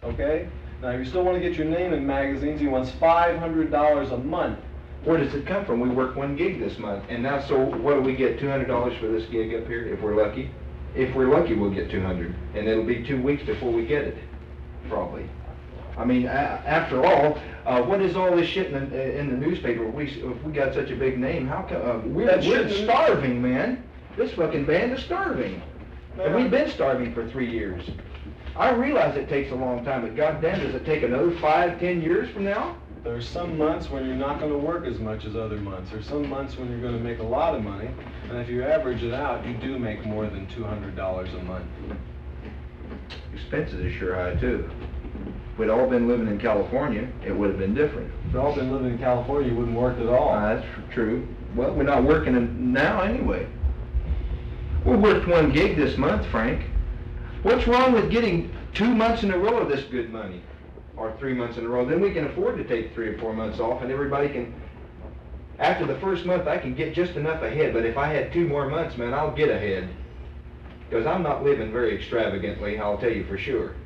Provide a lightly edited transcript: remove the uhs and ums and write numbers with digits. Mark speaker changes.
Speaker 1: okay? Now, if you still want to get your name in magazines, he wants $500 a month.
Speaker 2: Where does it come from? We work one gig this month, and now, so what do we get, $200 for this gig up here, if we're lucky? If we're lucky, we'll get 200, and it'll be 2 weeks before we get it, probably. I mean, after all, what is all this shit in the newspaper? If we got such a big name, how come, we're starving, man. This fucking band is starving. And we've been starving for 3 years. I realize it takes a long time, but goddamn, does it take another 5, 10 years from now?
Speaker 1: There's some months when you're not going to work as much as other months. There's some months when you're going to make a lot of money, and if you average it out, you do make more than $200 a month.
Speaker 2: Expenses are sure high, too. If we'd all been living in California, it would have been different.
Speaker 1: If we'd all been living in California, you wouldn't work at all.
Speaker 2: That's true. Well, we're not working now anyway. We worked one gig this month, Frank. What's wrong with getting 2 months in a row of this good money? Or 3 months in a row? Then we can afford to take 3 or 4 months off, and everybody can... After the first month, I can get just enough ahead, but if I had 2 more months, man, I'll get ahead. Because I'm not living very extravagantly, I'll tell you for sure.